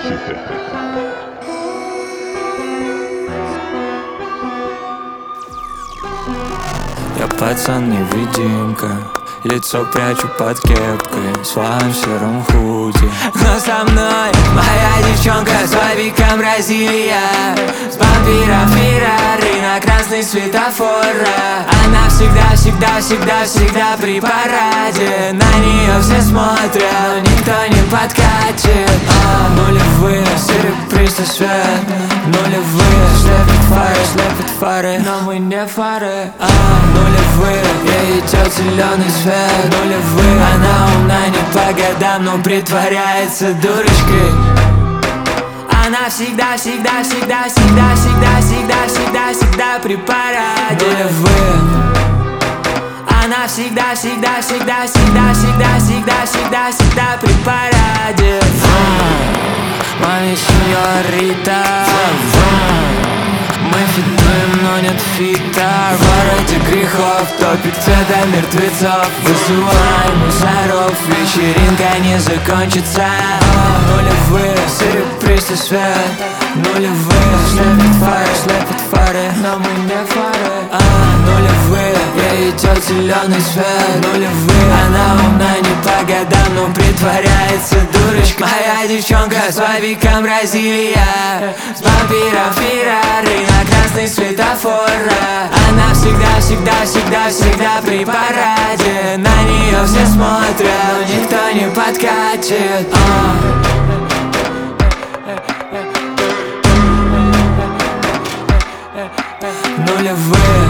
Я пацан-невидимка, лицо прячу под кепкой, в своем сером худи. Но со мной моя девчонка с вайбиком Бразилия, с бампиром Феррари на красный светофор. Она всегда при параде, на нее все смотрят, но никто не подкатит. Нулевые, серебристый свет, нулевые, слепят фары, но мы не фары. Нулевые, ей идет зеленый свет, нулевые. Она умна не по годам, но притворяется дурочкой. Она всегда при параде. Нулевые. Она всегда при параде. Мami сеньорита, мы фитуем, но нет фита. В городе грехов топит цвета мертвецов. Вызываем мусоров, вечеринка не закончится. Нулевые, серебристый свет, нулевые, слепят фары, но мы не фары. Нулевые, ей идет зеленый свет, нулевые. Она умна не по годам, но притворяется дурочкой. Моя девчонка с вайбиком Бразилия, с бампиром Феррари на красный светофор. Она всегда при параде, на нее все смотрят, но никто не подкатит. Нулевые.